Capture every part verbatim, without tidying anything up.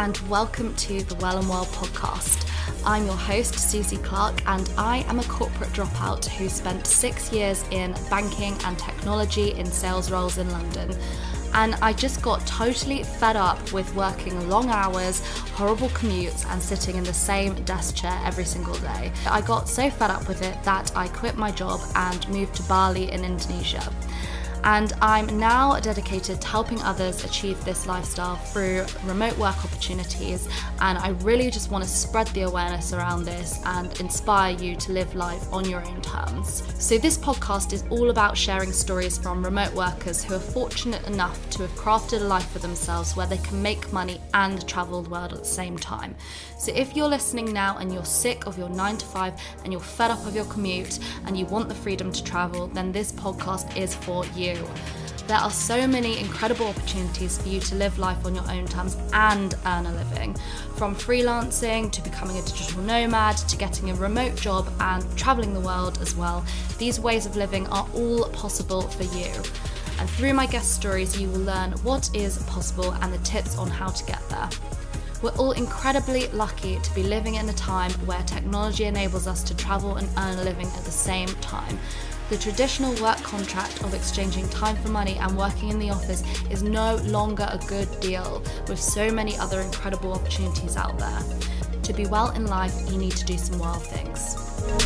and welcome to the Well and Well podcast. I'm your host, Susie Clark, and I am a corporate dropout who spent six years in banking and technology in sales roles in London. And I just got totally fed up with working long hours, horrible commutes, and sitting in the same desk chair every single day. I got so fed up with it that I quit my job and moved to Bali in Indonesia. And I'm now dedicated to helping others achieve this lifestyle through remote work opportunities. And I really just want to spread the awareness around this and inspire you to live life on your own terms. So this podcast is all about sharing stories from remote workers who are fortunate enough to have crafted a life for themselves where they can make money and travel the world at the same time. So if you're listening now and you're sick of your nine to five and you're fed up of your commute and you want the freedom to travel, then this podcast is for you. There are so many incredible opportunities for you to live life on your own terms and earn a living. From freelancing to becoming a digital nomad to getting a remote job and traveling the world as well. These ways of living are all possible for you. And through my guest stories, you will learn what is possible and the tips on how to get there. We're all incredibly lucky to be living in a time where technology enables us to travel and earn a living at the same time. The traditional work contract of exchanging time for money and working in the office is no longer a good deal, with so many other incredible opportunities out there. To be well in life, you need to do some wild things.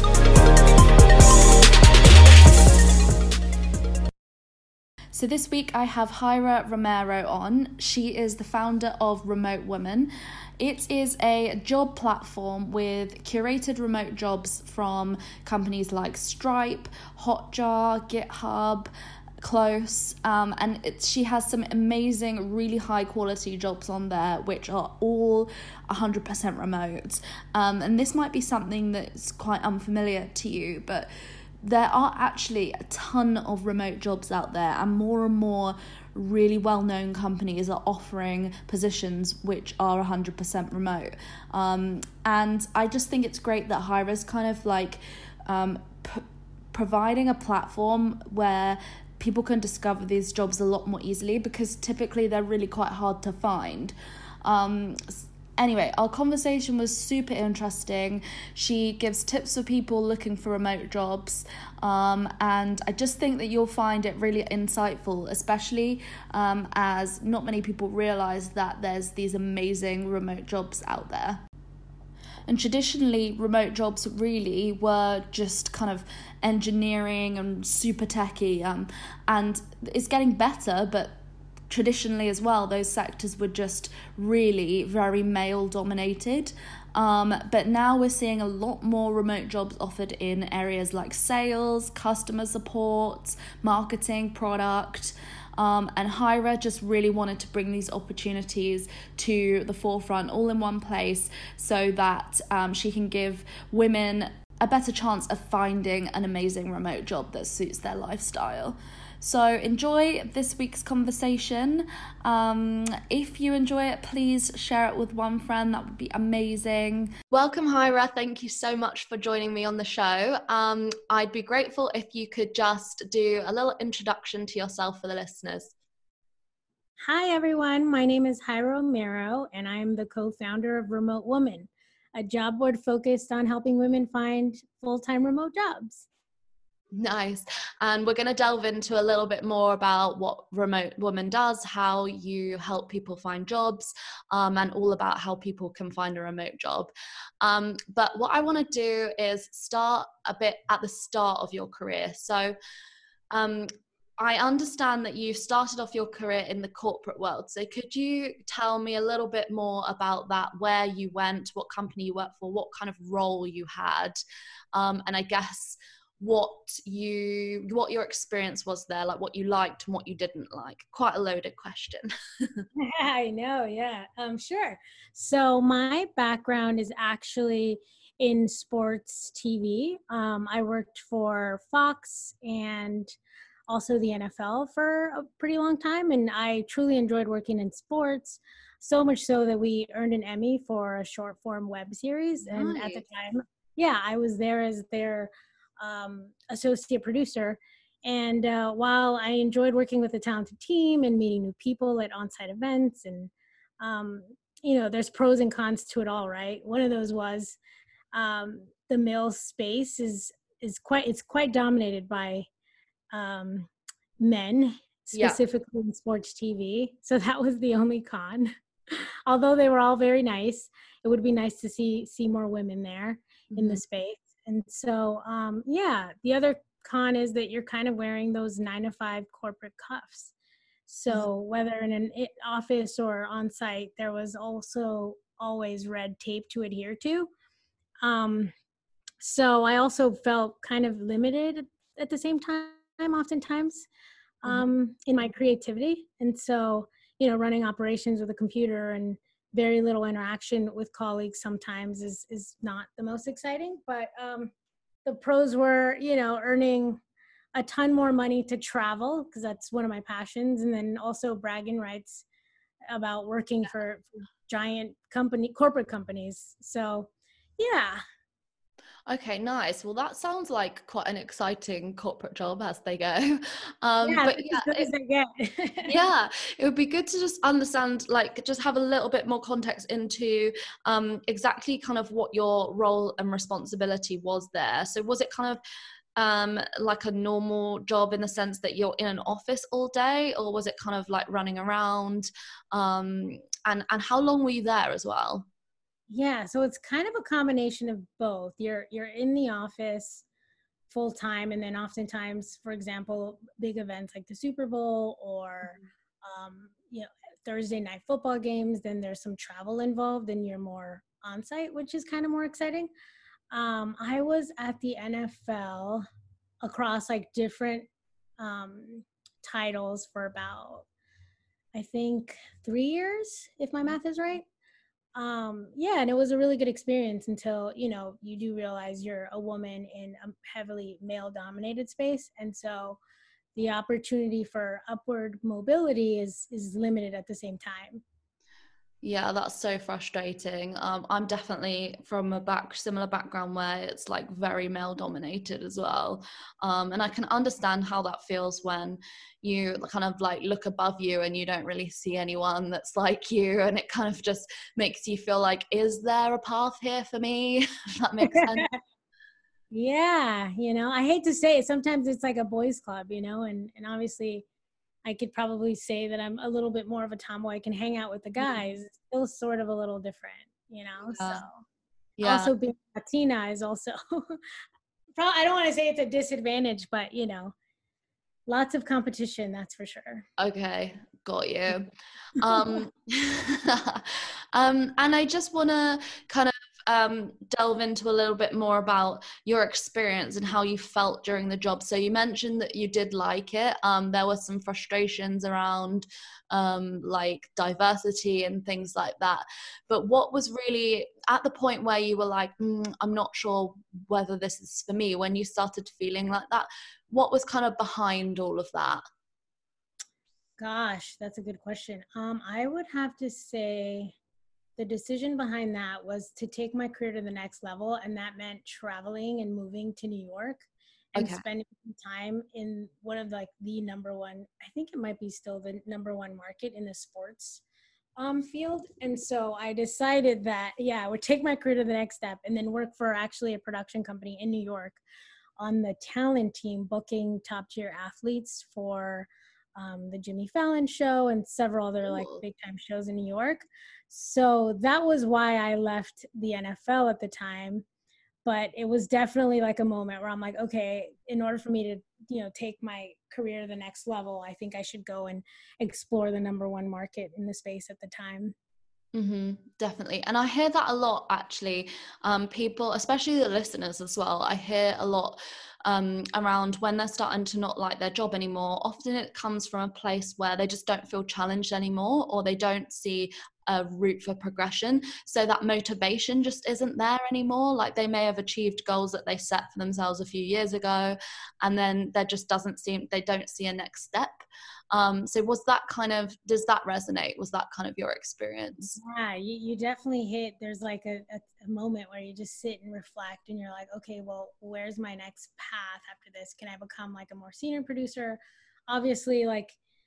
So this week I have Jaira Romero on. She is the founder of Remote Woman. It is a job platform with curated remote jobs from companies like Stripe, Hotjar, GitHub, Close, um, and it, she has some amazing, really high quality jobs on there, which are all one hundred percent remote. Um, and this might be something that's quite unfamiliar to you, but there are actually a ton of remote jobs out there, and more and more really well-known companies are offering positions which are one hundred percent remote. Um, and I just think it's great that Jaira's kind of like um, p- providing a platform where people can discover these jobs a lot more easily, because typically they're really quite hard to find. Um, Anyway, our conversation was super interesting. She gives tips for people looking for remote jobs. Um, and I just think that you'll find it really insightful, especially um, as not many people realize that there's these amazing remote jobs out there. And traditionally, remote jobs really were just kind of engineering and super techy. Um, and it's getting better, but traditionally as well, those sectors were just really very male dominated. Um, but now we're seeing a lot more remote jobs offered in areas like sales, customer support, marketing, product. Um, and Jaira just really wanted to bring these opportunities to the forefront all in one place, so that um, she can give women a better chance of finding an amazing remote job that suits their lifestyle. So enjoy this week's conversation. Um, if you enjoy it, please share it with one friend. That would be amazing. Welcome, Jaira. Thank you so much for joining me on the show. Um, I'd be grateful if you could just do a little introduction to yourself for the listeners. Hi, everyone. My name is Jaira Romero, and I am the co-founder of Remote Woman, a job board focused on helping women find full-time remote jobs. Nice. And we're going to delve into a little bit more about what Remote Woman does, how you help people find jobs, um, and all about how people can find a remote job. Um, but what I want to do is start a bit at the start of your career. So um, I understand that you started off your career in the corporate world. So could you tell me a little bit more about that, where you went, what company you worked for, what kind of role you had, um, and I guess what you what your experience was there, like what you liked and what you didn't like? Quite a loaded question. I know, yeah, um, sure. So my background is actually in sports T V. Um, I worked for Fox and also the N F L for a pretty long time, and I truly enjoyed working in sports, so much so that we earned an Emmy for a short form web series. Nice. And at the time, yeah, I was there as their um, associate producer. And uh, while I enjoyed working with a talented team and meeting new people at on-site events and um, you know, there's pros and cons to it all, right? One of those was um, the male space is is quite it's quite dominated by um, men, Yeah. specifically in sports T V. So that was the only con. Although they were all very nice, it would be nice to see see more women there in the Hmm. space. And so, um, yeah, the other con is that you're kind of wearing those nine to five corporate cuffs. So whether in an i- office or on site, there was also always red tape to adhere to. Um, so I also felt kind of limited at the same time, oftentimes, Hmm. um, in my creativity. And so, you know, running operations with a computer and very little interaction with colleagues sometimes is is not the most exciting. But um, the pros were, you know, earning a ton more money to travel because that's one of my passions, and then also bragging rights about working for, for giant company corporate companies. So, yeah, Okay, nice. Well, that sounds like quite an exciting corporate job as they go. Um, yeah, but that's as yeah, good it, as they get. yeah, it would be good to just understand, like, just have a little bit more context into um, exactly kind of what your role and responsibility was there. So was it kind of um, like a normal job in the sense that you're in an office all day, or was it kind of like running around? Um, and and how long were you there as well? Yeah, so it's kind of a combination of both. You're you're in the office full time, and then oftentimes, for example, big events like the Super Bowl or um, you know, Thursday night football games, then there's some travel involved, and you're more on site, which is kind of more exciting. Um, I was at the N F L across like different um, titles for about, I think, three years, if my math is right. Um, yeah, and it was a really good experience until, you know, you do realize you're a woman in a heavily male dominated space. And so the opportunity for upward mobility is is limited at the same time. Yeah, that's so frustrating. Um, I'm definitely from a back similar background where it's like very male dominated as well. Um, and I can understand how that feels when you kind of like look above you and you don't really see anyone that's like you, and it kind of just makes you feel like, is there a path here for me? If that makes sense. Yeah, you know, I hate to say it, sometimes it's like a boys club, you know, and and obviously I could probably say that I'm a little bit more of a tomboy. I can hang out with the guys. It's still sort of a little different, you know. So Yeah. Yeah. also being Latina is also probably, I don't want to say it's a disadvantage, but you know, lots of competition, that's for sure. Okay, got you. Um, um, and I just want to kind of um, delve into a little bit more about your experience and how you felt during the job. So you mentioned that you did like it. Um, there were some frustrations around um, like diversity and things like that. But what was really at the point where you were like, mm, I'm not sure whether this is for me, when you started feeling like that, what was kind of behind all of that? Gosh, that's a good question. Um, I would have to say the decision behind that was to take my career to the next level, and that meant traveling and moving to New York and Okay. spending time in one of like the number one, I think it might be still the number one market in the sports um, field. And so I decided that, yeah, I would take my career to the next step and then work for actually a production company in New York on the talent team, booking top tier athletes for um, the Jimmy Fallon show and several other like Cool. big time shows in New York. So that was why I left the N F L at the time. But it was definitely like a moment where I'm like, okay, in order for me to, you know, take my career to the next level, I think I should go and explore the number one market in the space at the time. Mm-hmm, definitely. And I hear that a lot actually. Um, people, especially the listeners as well, I hear a lot um, around when they're starting to not like their job anymore. Often it comes from a place where they just don't feel challenged anymore, or they don't see a route for progression. So that motivation just isn't there anymore. Like they may have achieved goals that they set for themselves a few years ago, and then there just doesn't seem, they don't see a next step. Um, so was that kind of, does that resonate? Was that kind of your experience? Yeah, you, you definitely hit. There's like a, a, a moment where you just sit and reflect and you're like, okay, well, where's my next path after this? Can I become like a more senior producer? Obviously, like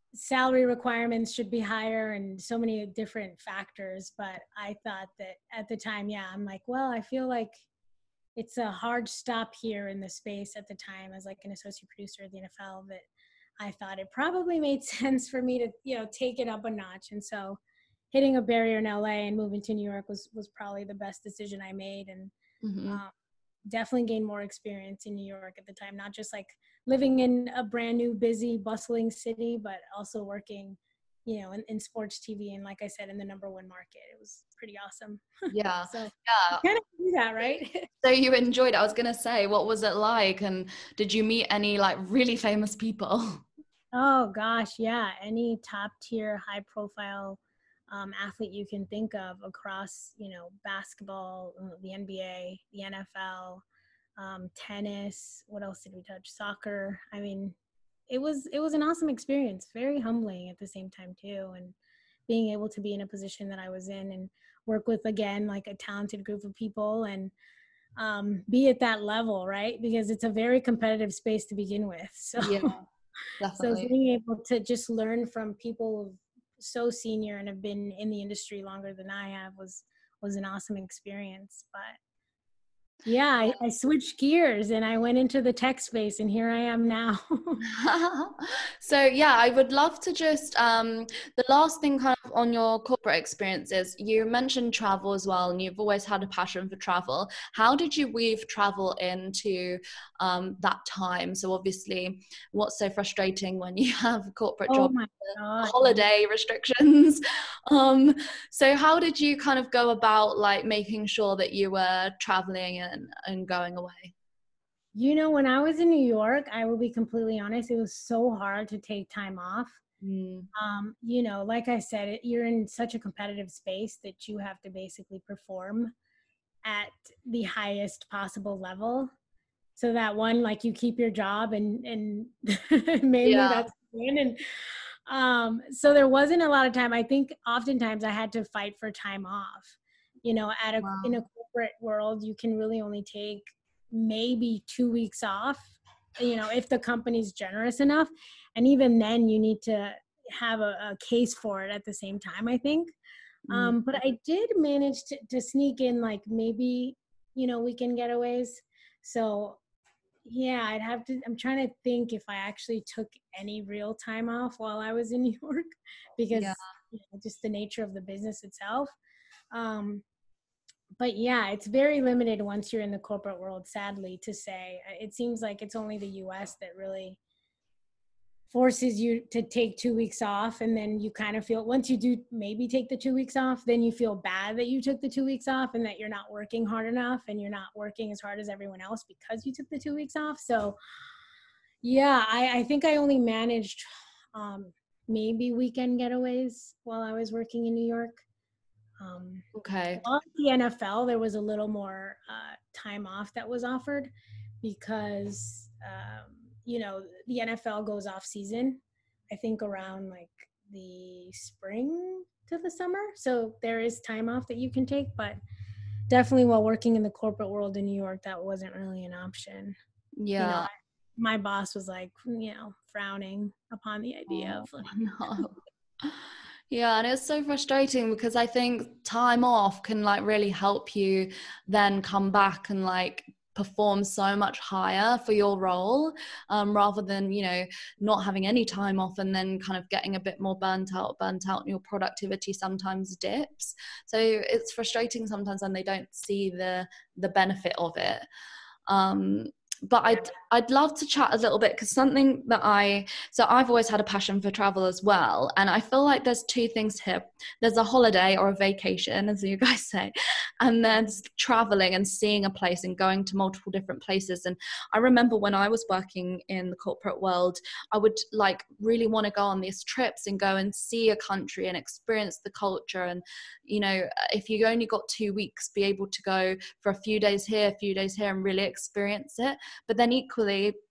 salary requirements should be higher and so many different factors. But I thought that at the time, yeah, I'm like, well, I feel like it's a hard stop here in the space at the time as like an associate producer at the N F L, that I thought it probably made sense for me to, you know, take it up a notch. And so hitting a barrier in L A and moving to New York was, was probably the best decision I made. And Mm-hmm. um, definitely gained more experience in New York at the time, not just like living in a brand new, busy, bustling city, but also working, you know, in, in sports T V. And like I said, in the number one market, it was pretty awesome. Yeah. So Yeah. kind of do that, right? So you enjoyed it. I was going to say, what was it like? And did you meet any like really famous people? Oh gosh, yeah. Any top tier, high profile um, athlete you can think of across, you know, basketball, uh, the N B A, the N F L, um, tennis. What else did we touch? Soccer. I mean, it was it was an awesome experience. Very humbling at the same time too, and being able to be in a position that I was in and work with, again, like a talented group of people, and um, be at that level, right? Because it's a very competitive space to begin with. So. Yeah, So definitely. being able to just learn from people so senior and have been in the industry longer than I have was was an awesome experience. But yeah, I, I switched gears and I went into the tech space, and here I am now. So yeah, I would love to just um the last thing kind of on your corporate experiences, you mentioned travel as well, and you've always had a passion for travel. How did you weave travel into um that time? So obviously, what's so frustrating when you have a corporate Oh job, my God. holiday restrictions? Um so how did you kind of go about like making sure that you were traveling and and going away? You know, when I was in New York, I will be completely honest, it was so hard to take time off. Mm, Um, you know, like I said, it, you're in such a competitive space that you have to basically perform at the highest possible level, so that one, like, you keep your job, and and mainly yeah. that's win. And um so there wasn't a lot of time. I think oftentimes I had to fight for time off. You know, at a in Wow. a corporate world, you can really only take maybe two weeks off, you know, if the company's generous enough. And even then you need to have a, a case for it at the same time, I think. Mm, Um, but I did manage to, to sneak in, like, maybe, you know, weekend getaways. So yeah, I'd have to, I'm trying to think if I actually took any real time off while I was in New York, yeah. because, you know, just the nature of the business itself. Um, but yeah, it's very limited once you're in the corporate world, sadly to say. It seems like it's only the U S that really forces you to take two weeks off, and then you kind of feel, once you do maybe take the two weeks off, then you feel bad that you took the two weeks off and that you're not working hard enough and you're not working as hard as everyone else because you took the two weeks off. So yeah, i, I think I only managed um, maybe weekend getaways while I was working in New York. um, Okay. while at the N F L, there was a little more uh, time off that was offered, because um, you know, the N F L goes off season, I think around like the spring to the summer. So there is time off that you can take, but definitely while working in the corporate world in New York, that wasn't really an option. You know, Yeah. I, my boss was like, you know, frowning upon the idea Oh, of like, no. Yeah, and it's so frustrating because I think time off can like really help you then come back and like perform so much higher for your role, um, rather than, you know, not having any time off and then kind of getting a bit more burnt out, burnt out, and your productivity sometimes dips. So it's frustrating sometimes when they don't see the the benefit of it. Um, but I'd I'd love to chat a little bit because something that I so I've always had a passion for travel as well, and I feel like there's two things here. There's a holiday or a vacation, as you guys say, and there's traveling and seeing a place and going to multiple different places. And I remember when I was working in the corporate world, I would like really want to go on these trips and go and see a country and experience the culture. And you know, if you only got two weeks, be able to go for a few days here, a few days here, and really experience it. But then equally,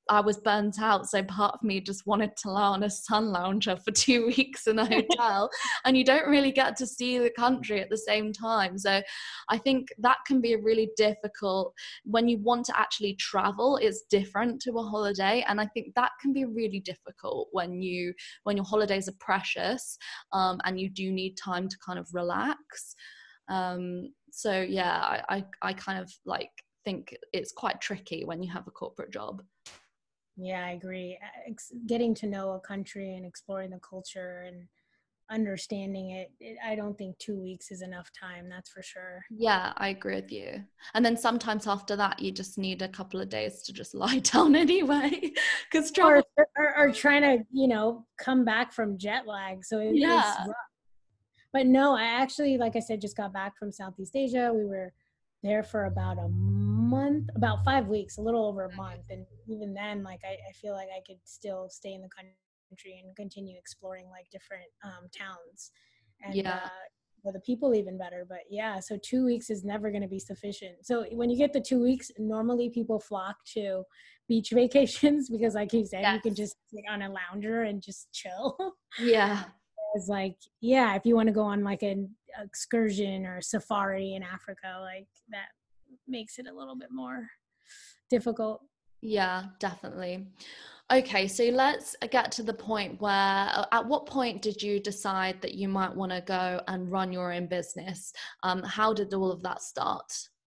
I was burnt out. So part of me just wanted to lie on a sun lounger for two weeks in a hotel, and you don't really get to see the country at the same time. So I think that can be really difficult. When you want to actually travel, it's different to a holiday. And I think that can be really difficult when you, when your holidays are precious, um, and you do need time to kind of relax. Um, so yeah, I, I, I kind of like think it's quite tricky when you have a corporate job. Yeah, I agree. Ex- getting to know a country and exploring the culture and understanding it, it, I don't think two weeks is enough time. That's for sure. Yeah, I agree with you. And then sometimes after that, you just need a couple of days to just lie down anyway, because travel. Or, or, or trying to, you know, come back from jet lag. So it, it's Yeah. rough. But no, I actually, like I said, just got back from Southeast Asia. We were there for about a month, about five weeks, a little over a month. And even then, like, I, I feel like I could still stay in the country and continue exploring like different um, towns and Yeah. uh, well, the people even better. But yeah, so two weeks is never going to be sufficient. So when you get the two weeks, normally people flock to beach vacations because like you said, Yes. you can just sit on a lounger and just chill. Yeah. It's like, yeah, if you want to go on like an excursion or safari in Africa, like that makes it a little bit more difficult. Yeah, definitely. Okay, so let's get to the point where, at what point did you decide that you might want to go and run your own business? Um, how did all of that start?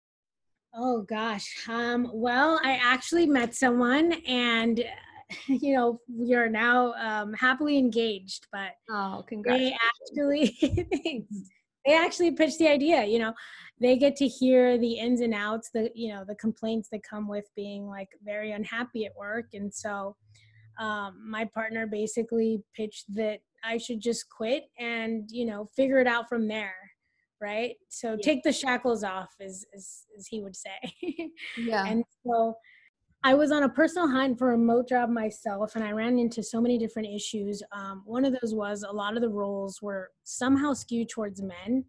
Oh gosh. Um, well, I actually met someone and, you know, we are now um, happily engaged, but Oh, they congratulations. actually, thanks. They actually pitched the idea, you know, they get to hear the ins and outs, the, you know, the complaints that come with being like very unhappy at work. And so um, my partner basically pitched that I should just quit and, you know, figure it out from there. Right. So Yeah. take the shackles off, as, as, as he would say. Yeah. And so I was on a personal hunt for a remote job myself, and I ran into so many different issues. Um, one of those was a lot of the roles were somehow skewed towards men.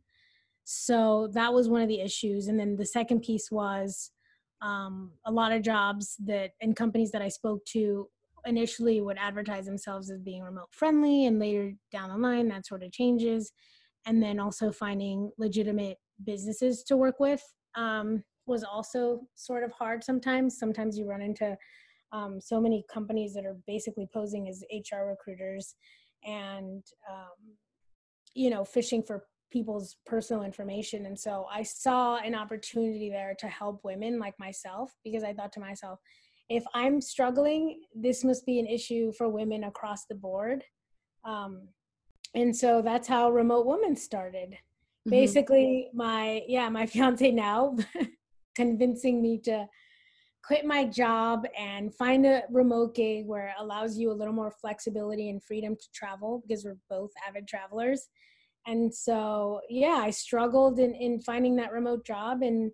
So that was one of the issues. And then the second piece was um, a lot of jobs that and companies that I spoke to initially would advertise themselves as being remote friendly, and later down the line that sort of changes. And then also finding legitimate businesses to work with um, was also sort of hard sometimes. Sometimes you run into um, so many companies that are basically posing as H R recruiters and, um, you know, fishing for people's personal information. And so I saw an opportunity there to help women like myself, because I thought to myself, if I'm struggling, this must be an issue for women across the board. Um, and so that's how Remote Woman started. Mm-hmm. Basically, my, yeah, my fiance now convincing me to quit my job and find a remote gig where it allows you a little more flexibility and freedom to travel, because we're both avid travelers. And so, yeah, I struggled in, in finding that remote job. And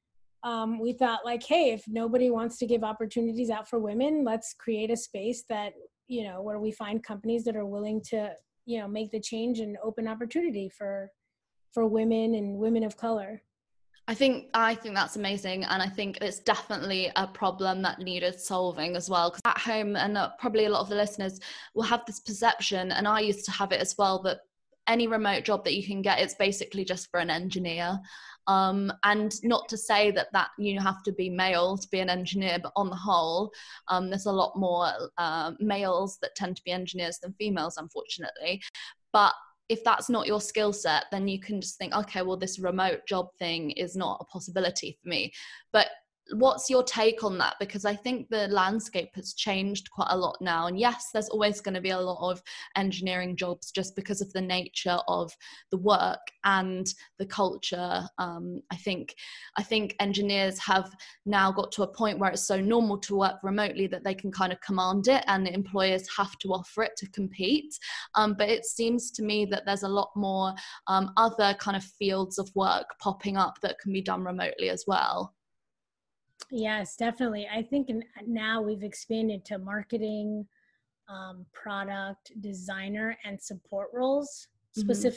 um, we thought like, hey, if nobody wants to give opportunities out for women, let's create a space that, you know, where we find companies that are willing to, you know, make the change and open opportunity for, for women and women of color. I think I think that's amazing, and I think it's definitely a problem that needed solving as well. Because at home, and probably a lot of the listeners will have this perception, and I used to have it as well, that any remote job that you can get, it's basically just for an engineer. Um, and not to say that that you have to be male to be an engineer, but on the whole, um, there's a lot more uh, males that tend to be engineers than females, unfortunately. But if that's not your skill set, then you can just think, okay, well, this remote job thing is not a possibility for me. But what's your take on that? Because I think the landscape has changed quite a lot now. And yes, there's always going to be a lot of engineering jobs just because of the nature of the work and the culture. Um, I think I think engineers have now got to a point where it's so normal to work remotely that they can kind of command it, and employers have to offer it to compete. Um, but it seems to me that there's a lot more um, other kind of fields of work popping up that can be done remotely as well. Yes, definitely. I think now we've expanded to marketing, um, product designer, and support roles, specifically mm-hmm.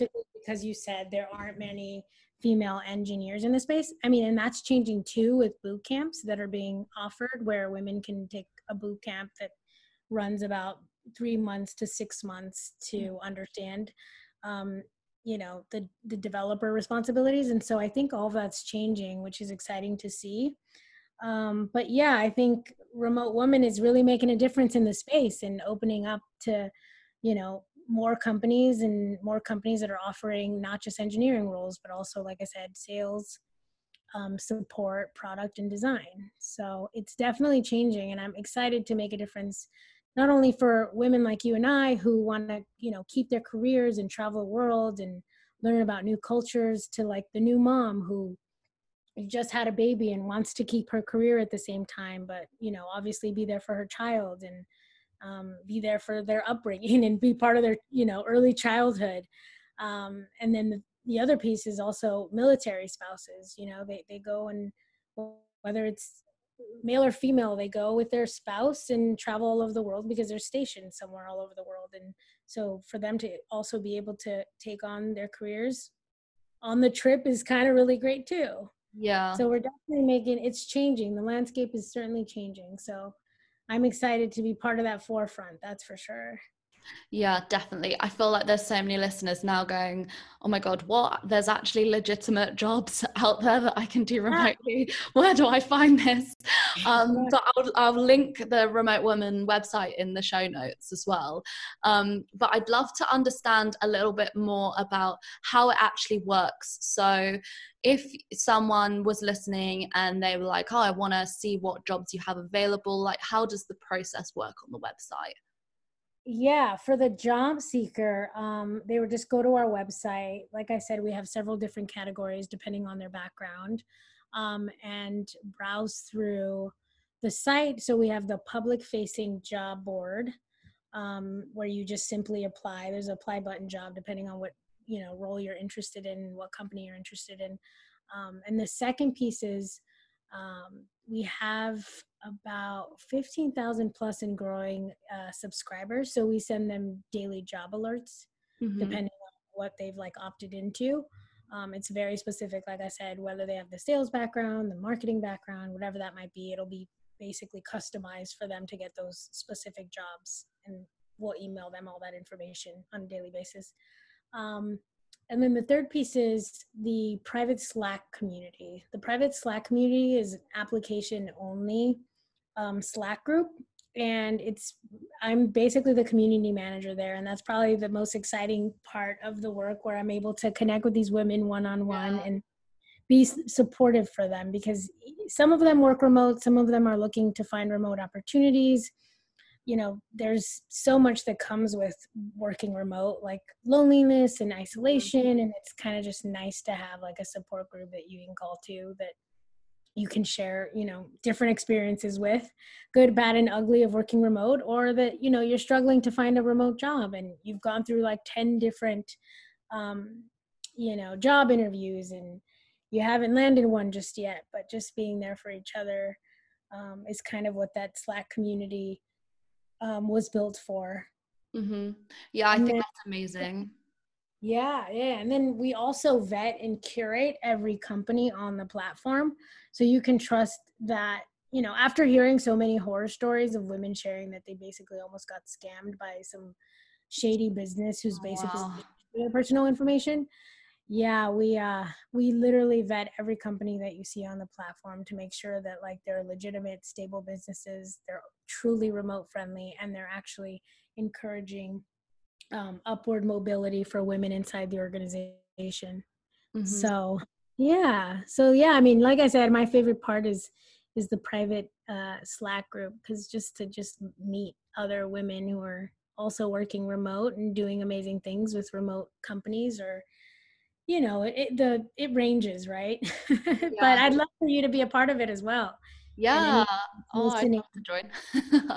because you said there aren't many female engineers in the space. I mean, and that's changing too with boot camps that are being offered where women can take a boot camp that runs about three months to six months to understand, um, you know, the, the developer responsibilities. And so I think all of that's changing, which is exciting to see. Um, but yeah, I think Remote Woman is really making a difference in the space and opening up to, you know, more companies and more companies that are offering not just engineering roles, but also, like I said, sales, um, support, product, and design. So it's definitely changing, and I'm excited to make a difference, not only for women like you and I who want to, you know, keep their careers and travel the world and learn about new cultures, to like the new mom who just had a baby and wants to keep her career at the same time, but, you know, obviously be there for her child and um, be there for their upbringing and be part of their, you know, early childhood. Um, and then the, the other piece is also military spouses. You know, they, they go, and whether it's male or female, they go with their spouse and travel all over the world because they're stationed somewhere all over the world. And so for them to also be able to take on their careers on the trip is kind of really great too. Yeah. So we're definitely making, it's changing. The landscape is certainly changing. So I'm excited to be part of that forefront. That's for sure. Yeah, definitely. I feel like there's so many listeners now going, oh my God, what? There's actually legitimate jobs out there that I can do remotely. Where do I find this? Um, but I'll, I'll link the Remote Woman website in the show notes as well. Um, but I'd love to understand a little bit more about how it actually works. So if someone was listening and they were like, oh, I want to see what jobs you have available, like how does the process work on the website? Yeah, for the job seeker, um, they would just go to our website. Like I said, we have several different categories depending on their background, um, and browse through the site. So we have the public facing job board, um, where you just simply apply. There's an apply button job depending on what, you know, role you're interested in, what company you're interested in. Um, and the second piece is um, we have about fifteen thousand plus and growing uh, subscribers. So we send them daily job alerts, mm-hmm. depending on what they've like opted into. Um, it's very specific, like I said, whether they have the sales background, the marketing background, whatever that might be, it'll be basically customized for them to get those specific jobs. And we'll email them all that information on a daily basis. Um, And then the third piece is the private Slack community. The private Slack community is an application only um, Slack group. And it's, I'm basically the community manager there. And that's probably the most exciting part of the work, where I'm able to connect with these women one-on-one, yeah. and be supportive for them, because some of them work remote. Some of them are looking to find remote opportunities. You know, there's so much that comes with working remote, like loneliness and isolation. And it's kind of just nice to have like a support group that you can call to, that you can share, you know, different experiences with, good, bad, and ugly of working remote, or that, you know, you're struggling to find a remote job and you've gone through like ten different, um, you know, job interviews and you haven't landed one just yet, but just being there for each other um, is kind of what that Slack community um, was built for. Mm-hmm. Yeah, I and think then, that's amazing. Yeah, yeah. And then we also vet and curate every company on the platform. So you can trust that, you know, after hearing so many horror stories of women sharing that they basically almost got scammed by some shady business who's basically Wow. their personal information. Yeah, we uh we literally vet every company that you see on the platform to make sure that like they're legitimate, stable businesses, they're truly remote friendly, and they're actually encouraging um, upward mobility for women inside the organization. Mm-hmm. So yeah, so yeah, I mean, like I said, my favorite part is is the private uh, Slack group, because just to just meet other women who are also working remote and doing amazing things with remote companies, or you know, it the it ranges, right? Yeah. But I'd love for you to be a part of it as well. Yeah. Oh, I'd love to join.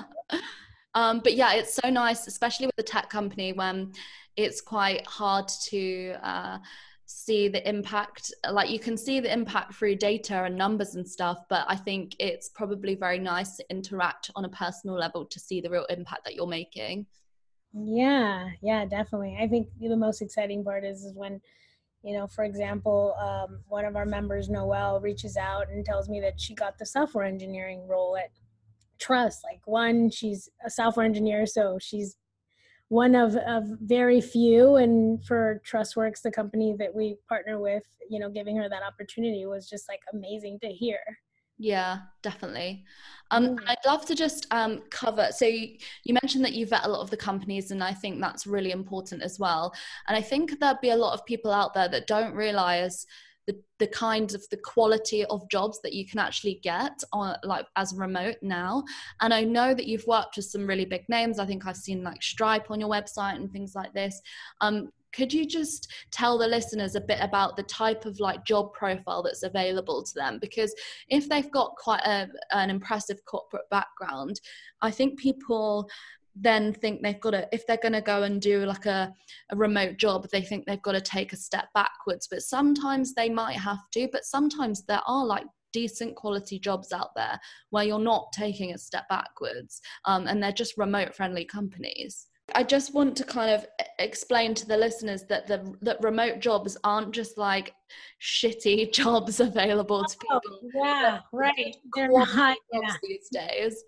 um, but yeah, it's so nice, especially with the tech company, when it's quite hard to uh, see the impact. Like you can see the impact through data and numbers and stuff, but I think it's probably very nice to interact on a personal level to see the real impact that you're making. Yeah, yeah, definitely. I think the most exciting part is, is when, you know, for example, um, one of our members, Noelle, reaches out and tells me that she got the software engineering role at Trust. Like, one, she's a software engineer, so she's one of, of very few. And for Trustworks, the company that we partner with, you know, giving her that opportunity was just like amazing to hear. Yeah, definitely. Um, Yeah. I'd love to just um, cover. So you, you mentioned that you vet a lot of the companies, and I think that's really important as well. And I think there'll be a lot of people out there that don't realize the the kind of the quality of jobs that you can actually get on, like, as remote now. And I know that you've worked with some really big names. I think I've seen like Stripe on your website and things like this. Um, could you just tell the listeners a bit about the type of like job profile that's available to them? Because if they've got quite a, an impressive corporate background, I think people then think they've got to, if they're going to go and do like a, a remote job, they think they've got to take a step backwards. But sometimes they might have to, but sometimes there are like decent quality jobs out there where you're not taking a step backwards, um, and they're just remote friendly companies. I just want to kind of explain to the listeners that the that remote jobs aren't just like shitty jobs available to Oh, people. They're yeah, good right. They're quality not, jobs yeah. these days.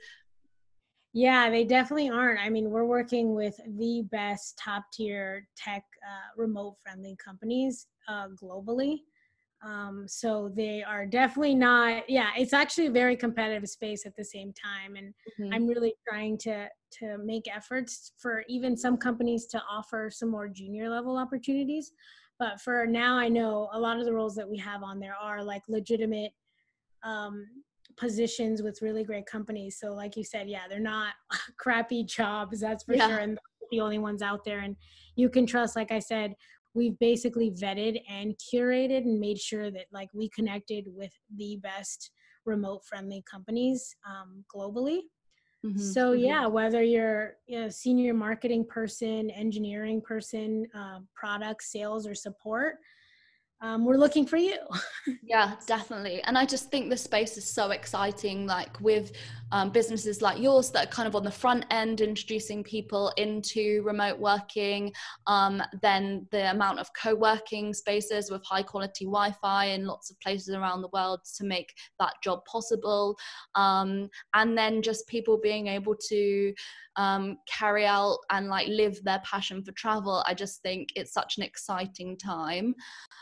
Yeah, they definitely aren't. I mean, we're working with the best top tier tech uh, remote friendly companies uh, globally. Um, so they are definitely not, yeah, it's actually a very competitive space at the same time. And Mm-hmm. I'm really trying to, to make efforts for even some companies to offer some more junior level opportunities. But for now, I know a lot of the roles that we have on there are like legitimate um, positions with really great companies. So like you said, yeah, they're not crappy jobs, that's for Yeah. sure. And the only ones out there. And you can trust, like I said, we've basically vetted and curated and made sure that like we connected with the best remote friendly companies um, globally. Mm-hmm. So yeah, whether you're a senior marketing person, engineering person, uh, product sales or support, um, we're looking for you. Yeah, definitely. And I just think the space is so exciting, like with um, businesses like yours that are kind of on the front end, introducing people into remote working. Um, then the amount of co-working spaces with high quality Wi-Fi in lots of places around the world to make that job possible. Um, and then just people being able to um, carry out and like live their passion for travel. I just think it's such an exciting time.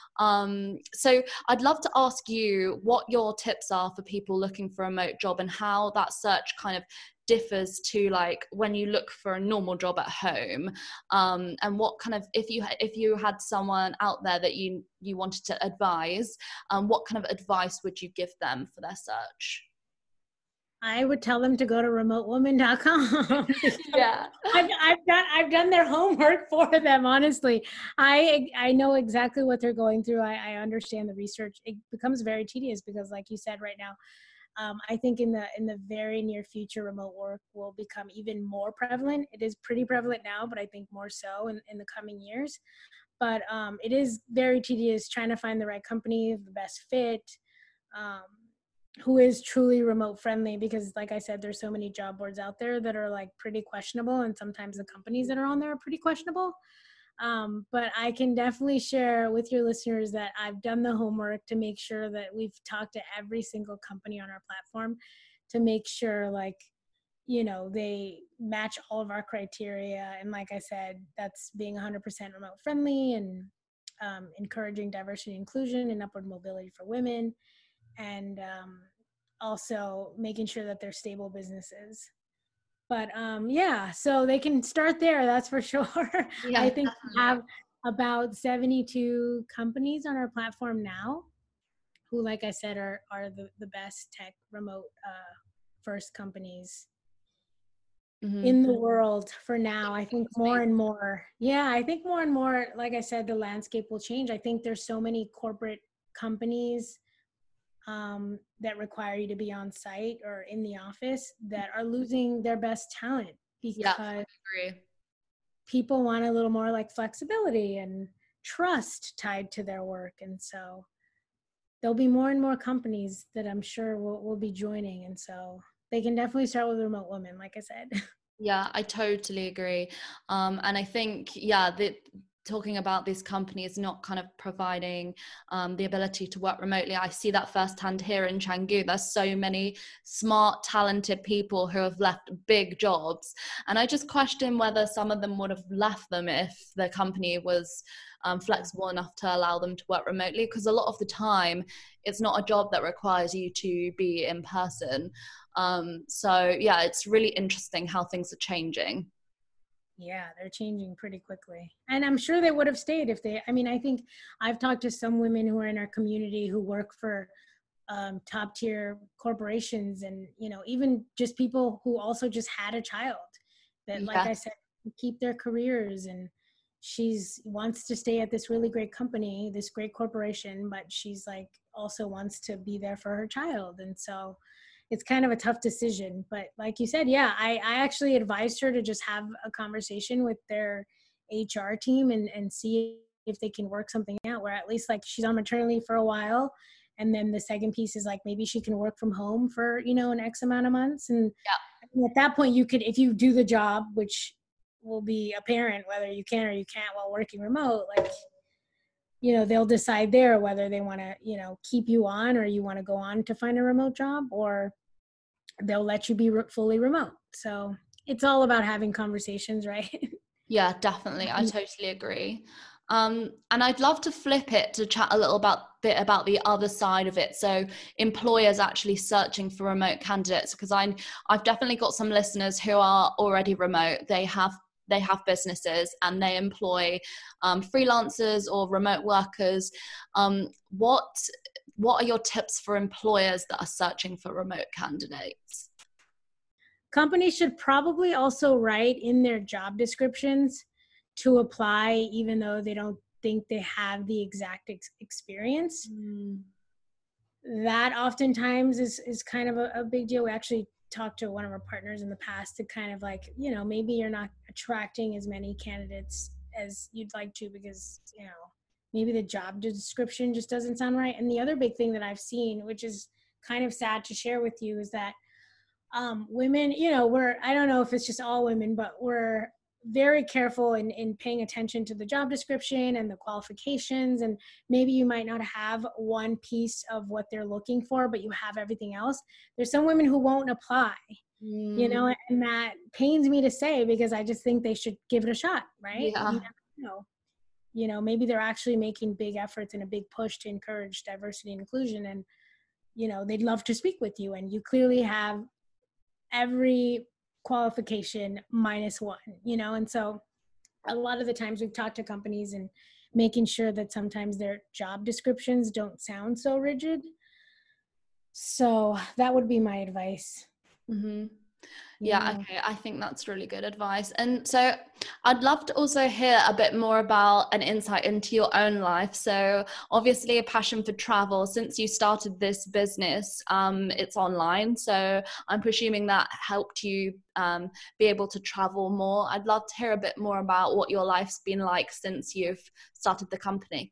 Um, so I'd love to ask you what your tips are for people looking for a remote job, and how that search kind of differs to like when you look for a normal job at home, um, and what kind of, if you if you had someone out there that you you wanted to advise, um, what kind of advice would you give them for their search? I would tell them to go to remote woman dot com because Yeah. I've, I've done I've done their homework for them. Honestly, I I know exactly what they're going through. I, I understand the research. It becomes very tedious because, like you said, right now, um, I think in the in the very near future, remote work will become even more prevalent. It is pretty prevalent now, but I think more so in, in the coming years. But um, it is very tedious trying to find the right company, the best fit. Um, who is truly remote friendly, because like I said, there's so many job boards out there that are like pretty questionable, and sometimes the companies that are on there are pretty questionable. Um, but I can definitely share with your listeners that I've done the homework to make sure that we've talked to every single company on our platform to make sure, like, you know, they match all of our criteria. And like I said, that's being one hundred percent remote friendly, and um, encouraging diversity and inclusion and upward mobility for women, and um, also making sure that they're stable businesses. But um, yeah, so they can start there, that's for sure. I Yeah, think we definitely. have about seventy-two companies on our platform now who, like I said, are, are the, the best tech remote uh, first companies Mm-hmm. in the world for now. I think That's more amazing. and more, yeah, I think more and more, like I said, the landscape will change. I think there's so many corporate companies um, that require you to be on site or in the office that are losing their best talent Yeah, because I agree. people want a little more like flexibility and trust tied to their work. And so there'll be more and more companies that I'm sure will, will be joining. And so they can definitely start with Remote Woman, like I said. Yeah, I totally agree. Um, and I think, yeah, the talking about these companies not kind of providing um, the ability to work remotely. I see that firsthand here in Canggu. There's so many smart, talented people who have left big jobs. And I just question whether some of them would have left them if the company was um, flexible enough to allow them to work remotely. Because a lot of the time, it's not a job that requires you to be in person. Um, so yeah, it's really interesting how things are changing. Yeah, they're changing pretty quickly. And I'm sure they would have stayed if they, I mean, I think I've talked to some women who are in our community who work for um, top tier corporations, and, you know, even just people who also just had a child that, like Yeah. I said, keep their careers. And she's wants to stay at this really great company, this great corporation, but she's like also wants to be there for her child. And so it's kind of a tough decision. But like you said, yeah, I, I actually advised her to just have a conversation with their H R team and, and see if they can work something out where at least like she's on maternity for a while. And then the second piece is like maybe she can work from home for, you know, an X amount of months. And at that point you could, if you do the job, which will be apparent whether you can or you can't while working remote, like, you know, they'll decide there whether they want to, you know, keep you on or you want to go on to find a remote job, or they'll let you be re- fully remote. So it's all about having conversations, right? Yeah, definitely. I totally agree. Um, and I'd love to flip it to chat a little about bit about the other side of it. So employers actually searching for remote candidates, because I I've definitely got some listeners who are already remote. They have they have businesses and they employ um, freelancers or remote workers. Um, what what are your tips for employers that are searching for remote candidates? Companies should probably also write in their job descriptions to apply, even though they don't think they have the exact ex- experience. Mm. That oftentimes is, is kind of a, a big deal. We actually talked to one of our partners in the past to kind of like, you know, maybe you're not attracting as many candidates as you'd like to because, you know, maybe the job description just doesn't sound right. And the other big thing that I've seen, which is kind of sad to share with you, is that um, women, you know, we're, I don't know if it's just all women, but we're very careful in, in paying attention to the job description and the qualifications. And maybe you might not have one piece of what they're looking for, but you have everything else. There's some women who won't apply, you Mm. know, and that pains me to say because I just think they should give it a shot, right? Yeah. You never know. You know, maybe they're actually making big efforts and a big push to encourage diversity and inclusion. And, you know, they'd love to speak with you. And you clearly have every qualification minus one, you know? And so a lot of the times we've talked to companies and making sure that sometimes their job descriptions don't sound so rigid. So that would be my advice. Mm-hmm. Yeah, Yeah. okay. I think that's really good advice. And so I'd love to also hear a bit more about an insight into your own life. So obviously a passion for travel. Since you started this business, um, it's online. So I'm presuming that helped you um, be able to travel more. I'd love to hear a bit more about what your life's been like since you've started the company.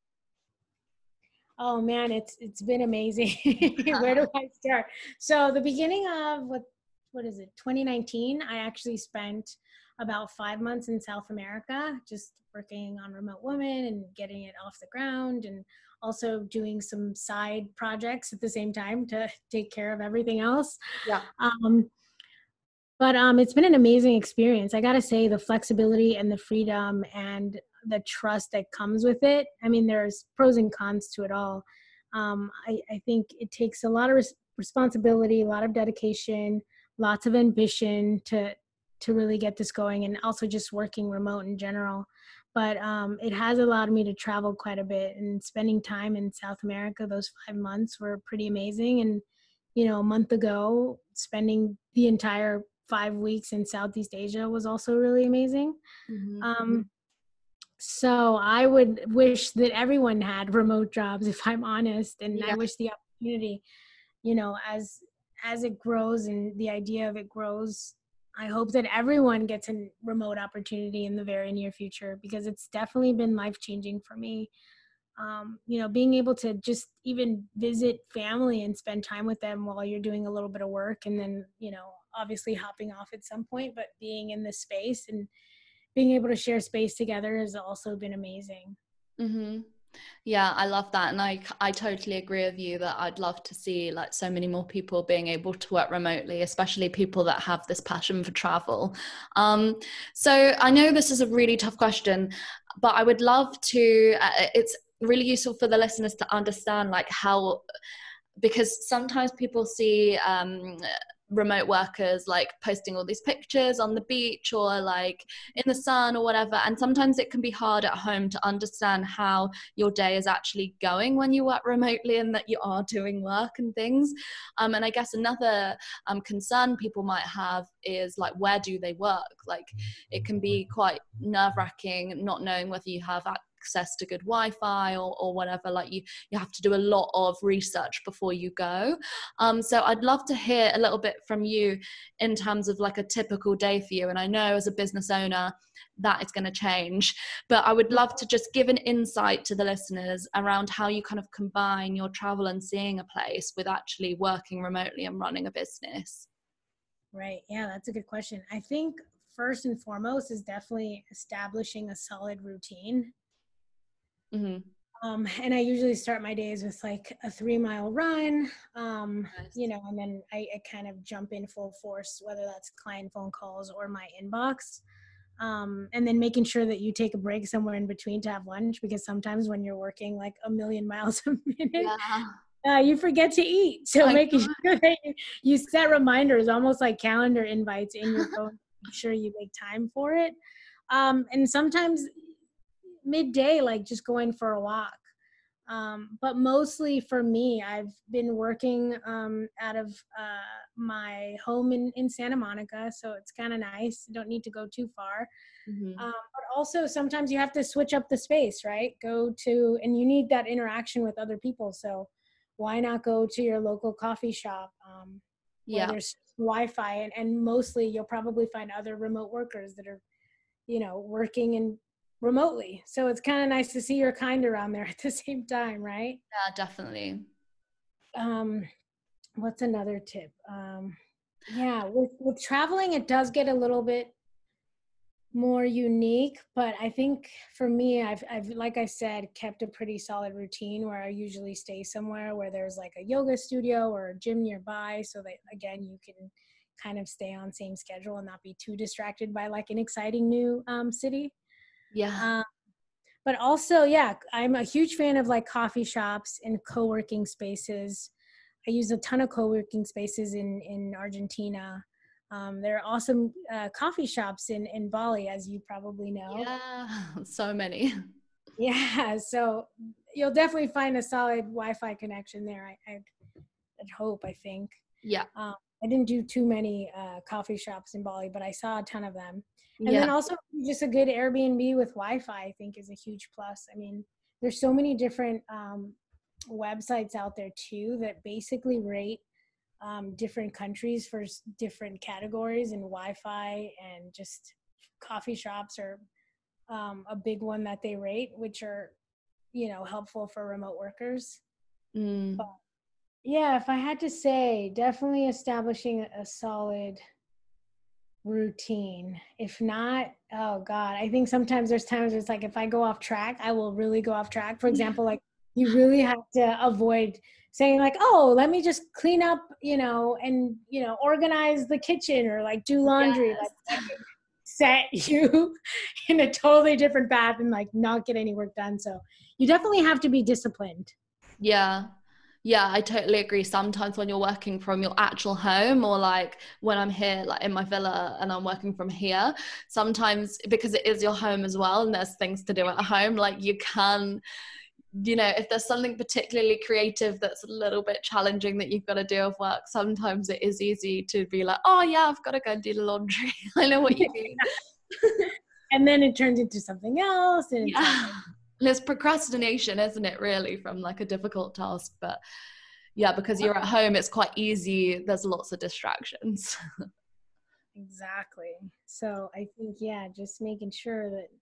Oh man, it's it's been amazing. Where do I start? So the beginning of what what is it? twenty nineteen, I actually spent about five months in South America, just working on Remote Woman and getting it off the ground, and also doing some side projects at the same time to take care of everything else. Yeah. Um, but um, it's been an amazing experience. I got to say, the flexibility and the freedom and the trust that comes with it. I mean, there's pros and cons to it all. Um, I, I think it takes a lot of res- responsibility, a lot of dedication, lots of ambition to to really get this going, and also just working remote in general. But um, it has allowed me to travel quite a bit, and spending time in South America, those five months were pretty amazing. And you know, a month ago, spending the entire five weeks in Southeast Asia was also really amazing. Mm-hmm. Um, so I would wish that everyone had remote jobs, if I'm honest, and I Yeah. wish the opportunity, you know, as as it grows and the idea of it grows, I hope that everyone gets a remote opportunity in the very near future, because it's definitely been life changing for me. Um, you know, being able to just even visit family and spend time with them while you're doing a little bit of work, and then, you know, obviously hopping off at some point, but being in this space and being able to share space together has also been amazing. Mm-hmm. Yeah, I love that. And I, I totally agree with you that I'd love to see like so many more people being able to work remotely, especially people that have this passion for travel. Um, so I know this is a really tough question, but I would love to, uh, it's really useful for the listeners to understand like how, because sometimes people see um, remote workers like posting all these pictures on the beach or like in the sun or whatever, and sometimes it can be hard at home to understand how your day is actually going when you work remotely and that you are doing work and things. Um, and I guess another um, concern people might have is like, where do they work? Like it can be quite nerve-wracking not knowing whether you have access to good Wi-Fi or, or whatever. Like you you have to do a lot of research before you go. Um, so I'd love to hear a little bit from you in terms of like a typical day for you. And I know as a business owner that is going to change, but I would love to just give an insight to the listeners around how you kind of combine your travel and seeing a place with actually working remotely and running a business. Right. Yeah, that's a good question. I think first and foremost is definitely establishing a solid routine. Mm-hmm. Um, and I usually start my days with like a three mile run, um, nice. you know, and then I, I kind of jump in full force, whether that's client phone calls or my inbox. Um, and then making sure that you take a break somewhere in between to have lunch, because sometimes when you're working like a million miles a minute, yeah. uh, you forget to eat. So I making know. sure that you, you set reminders, almost like calendar invites in your phone, make sure you make time for it. Um, and sometimes midday, like just going for a walk. Um, but mostly for me, I've been working um, out of uh, my home in, in Santa Monica. So it's kind of nice. You don't need to go too far. Mm-hmm. Um, but also sometimes you have to switch up the space, right? Go to, and you need that interaction with other people. So why not go to your local coffee shop um, where yeah. there's Wi-Fi, and, and mostly you'll probably find other remote workers that are, you know, working in remotely. So it's kind of nice to see your kind around there at the same time, right? Yeah, definitely. Um, what's another tip? Um, yeah, with, with traveling, it does get a little bit more unique, but I think for me, I've, I've, like I said, kept a pretty solid routine where I usually stay somewhere where there's like a yoga studio or a gym nearby. So that, again, you can kind of stay on same schedule and not be too distracted by like an exciting new um, city. Yeah. Um, but also, yeah, I'm a huge fan of like coffee shops and co-working spaces. I use a ton of co-working spaces in, in Argentina. Um, there are awesome uh, coffee shops in, in Bali, as you probably know. Yeah, so many. Yeah, so you'll definitely find a solid Wi-Fi connection there. I, I, I'd hope, I think. Yeah. Um, I didn't do too many uh, coffee shops in Bali, but I saw a ton of them. And yeah. then also just a good Airbnb with Wi-Fi, I think, is a huge plus. I mean, there's so many different um, websites out there too that basically rate um, different countries for different categories, and Wi-Fi and just coffee shops are um, a big one that they rate, which are, you know, helpful for remote workers. Mm. But yeah, if I had to say, definitely establishing a solid routine. If not, oh God, I think sometimes there's times it's like, if I go off track, I will really go off track. For example, like you really have to avoid saying like, oh, let me just clean up, you know, and, you know, organize the kitchen or like do laundry. Yes. Like set you in a totally different path and like not get any work done. So you definitely have to be disciplined. Yeah. Yeah, I totally agree. Sometimes when you're working from your actual home, or like when I'm here, like in my villa and I'm working from here, sometimes because it is your home as well and there's things to do at home, like you can, you know, if there's something particularly creative that's a little bit challenging that you've got to do of work, sometimes it is easy to be like, oh yeah, I've got to go and do the laundry. I know what you mean. And then it turns into something else. And yeah. It's procrastination, isn't it, really, from like a difficult task? But yeah, because you're at home, it's quite easy. There's lots of distractions. Exactly. So I think, yeah, just making sure that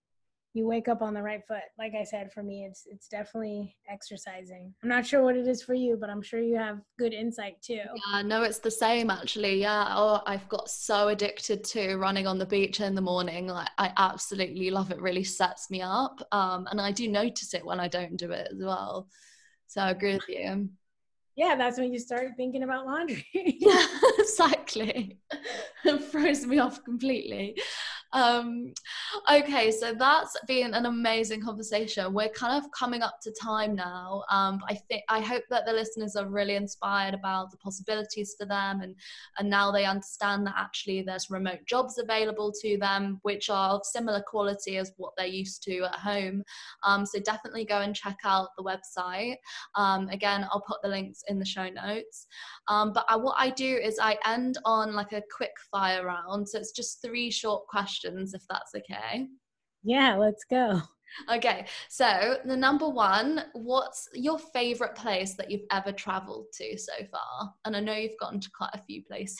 you wake up on the right foot. Like I said, for me, it's it's definitely exercising. I'm not sure what it is for you, but I'm sure you have good insight too. Yeah, no, it's the same actually. Yeah. Oh, I've got so addicted to running on the beach in the morning. Like I absolutely love it. Really sets me up. Um, and I do notice it when I don't do it as well. So I agree with you. Yeah, that's when you start thinking about laundry. Yeah, exactly. It throws me off completely. Um, okay, so that's been an amazing conversation. We're kind of coming up to time now. Um, I think I hope that the listeners are really inspired about the possibilities for them, and and now they understand that actually there's remote jobs available to them, which are of similar quality as what they're used to at home. Um, so definitely go and check out the website. Um, again, I'll put the links in the show notes. Um, but I, what I do is I end on like a quick fire round. So it's just three short questions, if that's okay. Yeah, let's go. Okay, so the number one, what's your favorite place that you've ever traveled to so far? And I know you've gotten to quite a few places.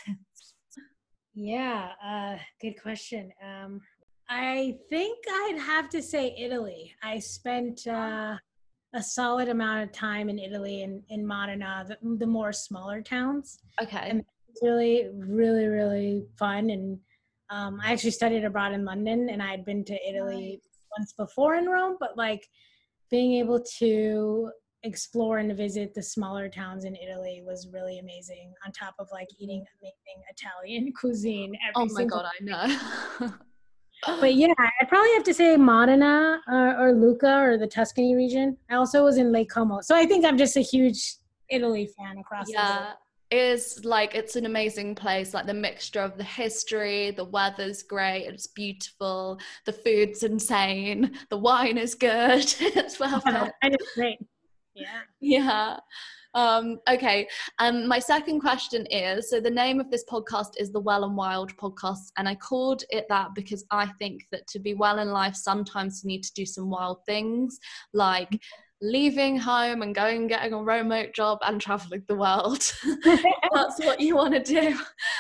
Yeah, uh, good question. Um, I think I'd have to say Italy. I spent uh, a solid amount of time in Italy, in, in Modena, the, the more smaller towns. Okay. And it's really, really, really fun. And um, I actually studied abroad in London, and I had been to Italy Nice. once before in Rome, but like being able to explore and visit the smaller towns in Italy was really amazing, on top of like eating amazing Italian cuisine Oh every my single God, I know. But yeah, I'd probably have to say Modena uh, or Lucca or the Tuscany region. I also was in Lake Como. So I think I'm just a huge Italy fan across the board. Yeah, it is like it's an amazing place. Like the mixture of the history, the weather's great, it's beautiful, the food's insane, the wine is good. It's perfect. And it's great. Yeah. Yeah. Um, okay. Um, my second question is, so the name of this podcast is the Well and Wild podcast, and I called it that because I think that to be well in life, sometimes you need to do some wild things, like leaving home and going and getting a remote job and traveling the world. That's what you want to do.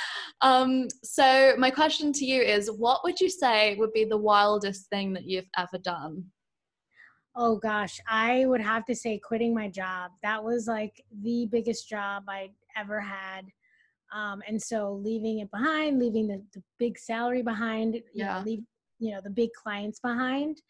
Um, so my question to you is, what would you say would be the wildest thing that you've ever done? Oh gosh, I would have to say quitting my job. That was like the biggest job I'd ever had. Um, and so leaving it behind, leaving the, the big salary behind, you Yeah. know, leave, you know, the big clients behind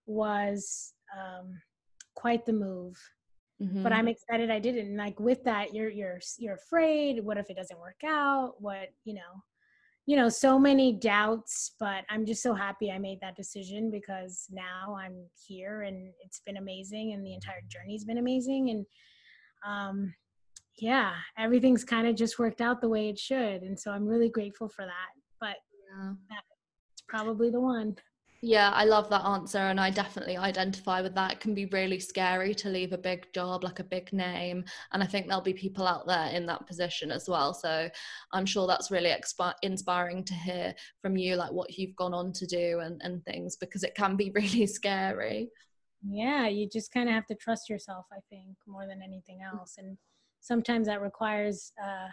was um, quite the move. Mm-hmm. But I'm excited I did it. And like with that, you're you're you're afraid. What if it doesn't work out? What, you know, you know, so many doubts, but I'm just so happy I made that decision, because now I'm here and it's been amazing, and the entire journey's been amazing. And um, yeah, everything's kind of just worked out the way it should. And so I'm really grateful for that. But Yeah. that's probably the one. Yeah, I love that answer, and I definitely identify with that. It can be really scary to leave a big job, like a big name, and I think there'll be people out there in that position as well. So I'm sure that's really expi- inspiring to hear from you, like what you've gone on to do and, and things, because it can be really scary. Yeah, you just kind of have to trust yourself, I think, more than anything else. And sometimes that requires uh,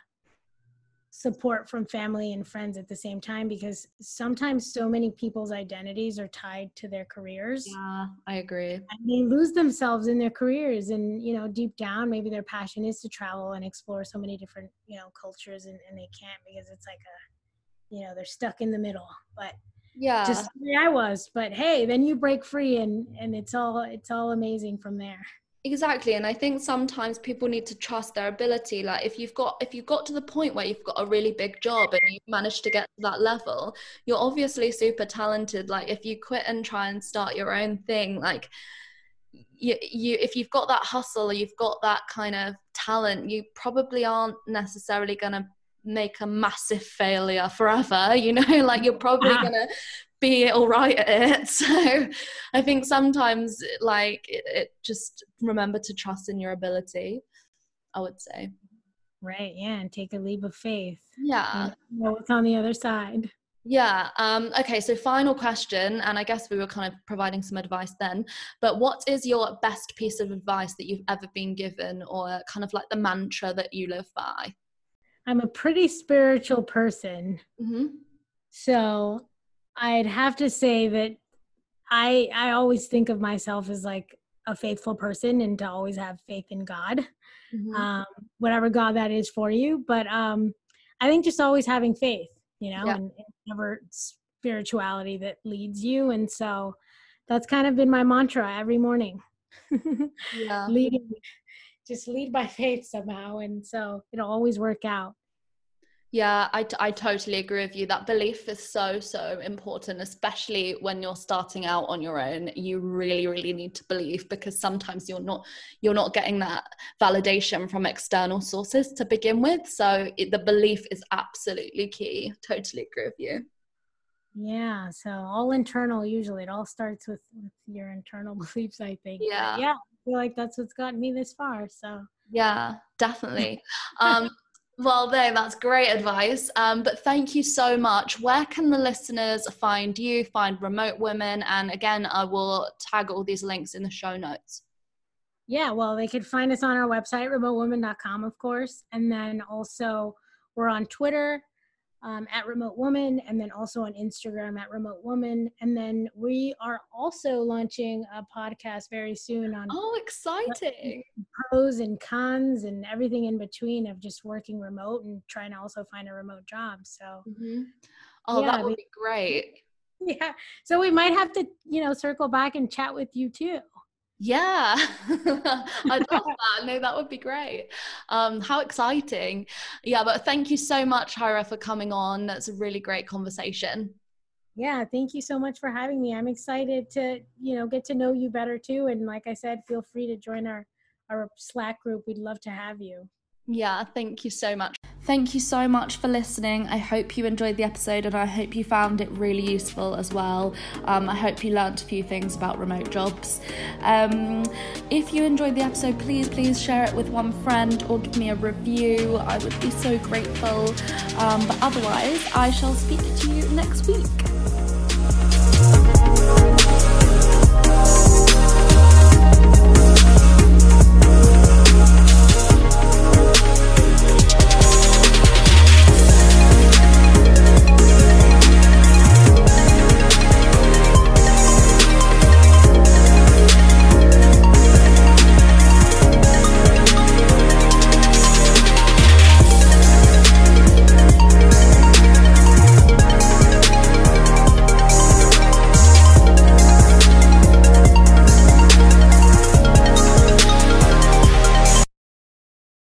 support from family and friends at the same time, because sometimes so many people's identities are tied to their careers. Yeah, I agree. And they lose themselves in their careers, and you know, deep down maybe their passion is to travel and explore so many different, you know, cultures, and, and they can't, because it's like a, you know, they're stuck in the middle. But Yeah. just the way I was. But hey, then you break free, and and it's all it's all amazing from there. Exactly. And I think sometimes people need to trust their ability. Like if you've got if you've got to the point where you've got a really big job and you've managed to get to that level, you're obviously super talented. Like if you quit and try and start your own thing, like you, you if you've got that hustle or you've got that kind of talent, you probably aren't necessarily going to make a massive failure forever, you know, like you're probably going to be all right at it. So I think sometimes like it, it just remember to trust in your ability, I would say. Right. Yeah. And take a leap of faith. Yeah. You know what's on the other side. Yeah. Um, okay. So final question, and I guess we were kind of providing some advice then, but what is your best piece of advice that you've ever been given, or kind of like the mantra that you live by? I'm a pretty spiritual person. Mm-hmm. So I'd have to say that I I always think of myself as like a faithful person and to always have faith in God, Mm-hmm. um, whatever God that is for you. But um, I think just always having faith, you know, Yeah. and, and whatever spirituality that leads you. And so that's kind of been my mantra every morning. Yeah. Leading, just lead by faith somehow. And so it'll always work out. Yeah, I, I totally agree with you. That belief is so, so important, especially when you're starting out on your own. You really, really need to believe, because sometimes you're not you're not getting that validation from external sources to begin with. So it, the belief is absolutely key. Totally agree with you. Yeah, so all internal usually. It all starts with, with your internal beliefs, I think. Yeah. But yeah, I feel like that's what's gotten me this far. So Yeah, definitely. Um, well, no, that's great advice. Um, but thank you so much. Where can the listeners find you, find Remote Women? And again, I will tag all these links in the show notes. yeah, well, they could find us on our website, remote woman dot com, of course. And then also we're on Twitter um, at Remote Woman, and then also on Instagram at Remote Woman. And then we are also launching a podcast very soon on Oh, exciting. pros and cons and everything in between of just working remote and trying to also find a remote job. So Mm-hmm. Oh, yeah, that would we, be great. yeah. So we might have to, you know, circle back and chat with you too. Yeah, I'd love that. No, that would be great. Um, how exciting. Yeah, but thank you so much, Hira, for coming on. That's a really great conversation. Yeah, thank you so much for having me. I'm excited to, you know, get to know you better too. And like I said, feel free to join our, our Slack group. We'd love to have you. Yeah, thank you so much. Thank you so much for listening. I hope you enjoyed the episode, and I hope you found it really useful as well. Um, I hope you learned a few things about remote jobs. Um, if you enjoyed the episode, please, please share it with one friend or give me a review. I would be so grateful. Um, but otherwise, I shall speak to you next week.